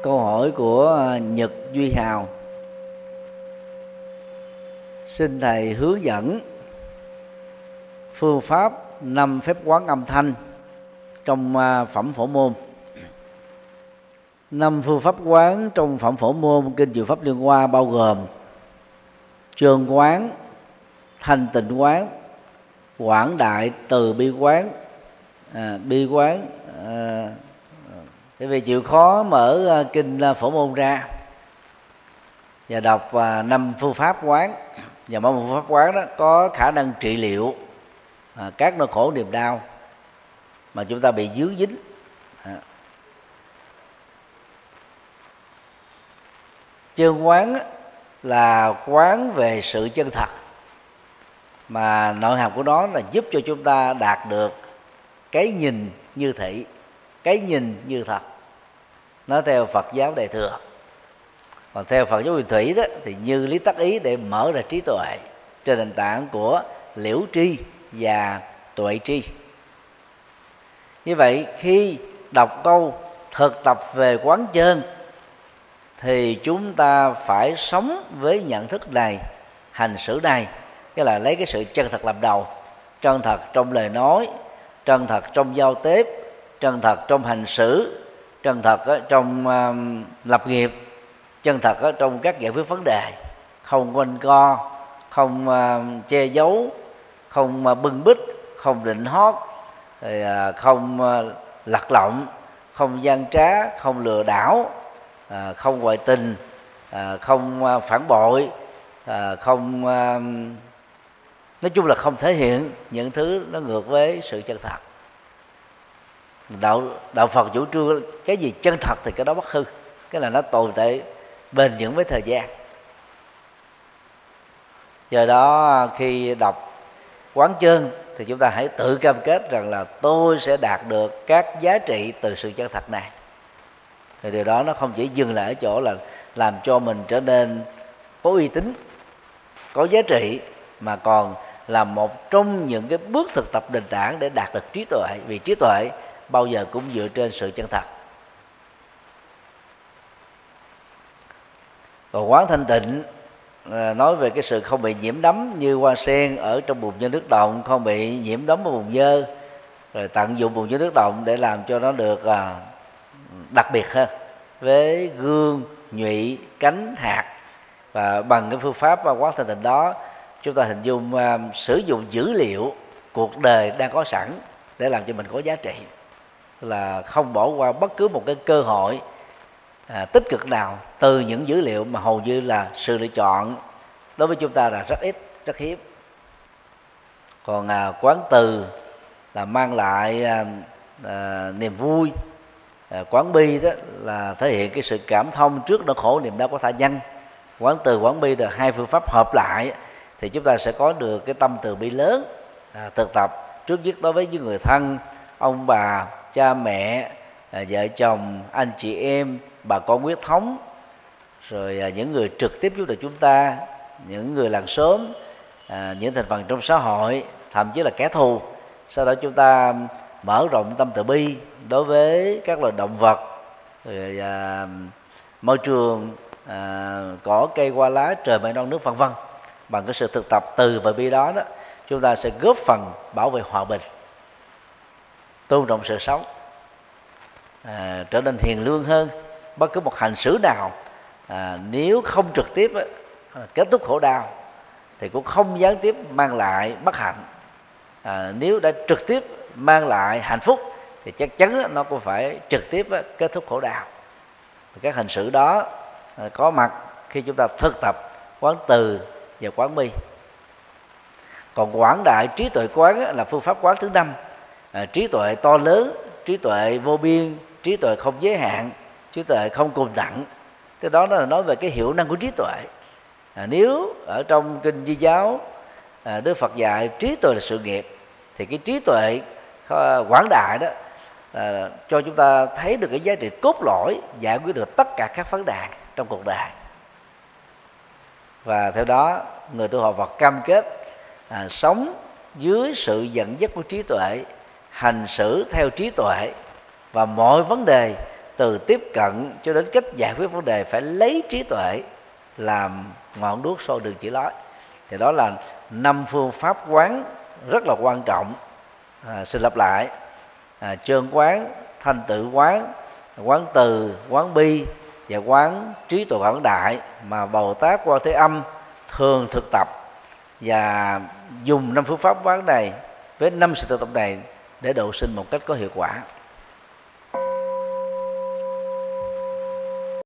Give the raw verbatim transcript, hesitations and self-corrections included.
câu hỏi của Nhật Duy Hào. Xin thầy hướng dẫn phương pháp năm phép quán âm thanh trong phẩm Phổ Môn. Năm phương pháp quán trong phẩm Phổ Môn Kinh Diệu Pháp Liên Hoa bao gồm Trơn quán, Thanh tịnh quán, Quảng đại từ bi quán, à, bi quán. À, Bởi vì chịu khó mở Kinh Phổ Môn ra và đọc năm phương pháp quán, và mỗi một phương pháp quán đó có khả năng trị liệu à, các nỗi khổ niềm đau mà chúng ta bị dướng dính. À. Chân quán là quán về sự chân thật, mà nội hàm của nó là giúp cho chúng ta đạt được cái nhìn như thị, cái nhìn như thật. Nó theo Phật giáo Đại Thừa. Còn theo Phật giáo Huyền Thủy đó thì như lý tác ý để mở ra trí tuệ trên nền tảng của liễu tri và tuệ tri. Như vậy khi đọc câu thực tập về quán chân thì chúng ta phải sống với nhận thức này, hành xử này, tức là lấy cái sự chân thật làm đầu. Chân thật trong lời nói, chân thật trong giao tiếp, chân thật trong hành xử, chân thật trong uh, lập nghiệp, chân thật trong các giải quyết vấn đề, không quanh co, không uh, che giấu, không uh, bưng bít, không định hót, uh, không uh, lật lọng, không gian trá, không lừa đảo, uh, không ngoại tình, uh, không uh, phản bội, uh, không uh, nói chung là không thể hiện những thứ nó ngược với sự chân thật. Đạo đạo Phật chủ trương cái gì chân thật thì cái đó bất hư, cái là nó tồn tại bền vững với thời gian. Do đó khi đọc quán chân thì chúng ta hãy tự cam kết rằng là tôi sẽ đạt được các giá trị từ sự chân thật này. Thì điều đó nó không chỉ dừng lại ở chỗ là làm cho mình trở nên có uy tín, có giá trị, mà còn là một trong những cái bước thực tập nền tảng để đạt được trí tuệ. Vì trí tuệ bao giờ cũng dựa trên sự chân thật. Còn quán thanh tịnh nói về cái sự không bị nhiễm đắm như hoa sen ở trong bùn nhơ nước động, không bị nhiễm đắm vào bùn nhơ, rồi tận dụng bùn nhơ nước động để làm cho nó được đặc biệt hơn với gương, nhụy, cánh, hạt. Và bằng cái phương pháp quán thanh tịnh đó, chúng ta hình dung uh, sử dụng dữ liệu cuộc đời đang có sẵn để làm cho mình có giá trị, là không bỏ qua bất cứ một cái cơ hội à, tích cực nào từ những dữ liệu mà hầu như là sự lựa chọn đối với chúng ta là rất ít, rất hiếm. Còn à, quán từ là mang lại à, à, niềm vui, à, quán bi đó là thể hiện cái sự cảm thông trước nỗi khổ niềm đau của tha nhân. Quán từ, quán bi là hai phương pháp hợp lại thì chúng ta sẽ có được cái tâm từ bi lớn, à, thực tập trước nhất đối với những người thân, ông bà, cha mẹ, à, vợ chồng, anh chị em, bà con huyết thống, rồi à, những người trực tiếp giúp đỡ chúng ta, những người làng xóm, à, những thành phần trong xã hội, thậm chí là kẻ thù. Sau đó chúng ta mở rộng tâm từ bi đối với các loài động vật, rồi à, môi trường, à, cỏ cây hoa lá, trời mây non nước vân vân. Bằng cái sự thực tập từ và bi đó đó, chúng ta sẽ góp phần bảo vệ hòa bình, tôn trọng sự sống, à, trở nên hiền lương hơn. Bất cứ một hành xử nào à, nếu không trực tiếp á, kết thúc khổ đau thì cũng không gián tiếp mang lại bất hạnh. À, nếu đã trực tiếp mang lại hạnh phúc thì chắc chắn á, nó cũng phải trực tiếp á, kết thúc khổ đau. Các hành xử đó à, có mặt khi chúng ta thực tập quán từ và quán bi. Còn quảng đại trí tuệ quán á, là phương pháp quán thứ năm. À, trí tuệ to lớn, trí tuệ vô biên, trí tuệ không giới hạn, trí tuệ không cùng tận. Thế đó là nói về cái hiệu năng của trí tuệ. À, nếu ở trong kinh Di giáo à, Đức Phật dạy trí tuệ là sự nghiệp, thì cái trí tuệ quảng đại đó à, cho chúng ta thấy được cái giá trị cốt lõi giải quyết được tất cả các vấn đề trong cuộc đời. Và theo đó người tu học Phật cam kết à, sống dưới sự dẫn dắt của trí tuệ, hành xử theo trí tuệ, và mọi vấn đề từ tiếp cận cho đến cách giải quyết vấn đề phải lấy trí tuệ làm ngọn đuốc soi đường chỉ lối. Thì đó là năm phương pháp quán rất là quan trọng. À, xin lặp lại: à, trơn quán, thanh tự quán, quán từ, quán bi và quán trí tuệ quảng đại mà Bồ Tát Quan Thế Âm thường thực tập, và dùng năm phương pháp quán này với năm sự thực tập này để độ sinh một cách có hiệu quả.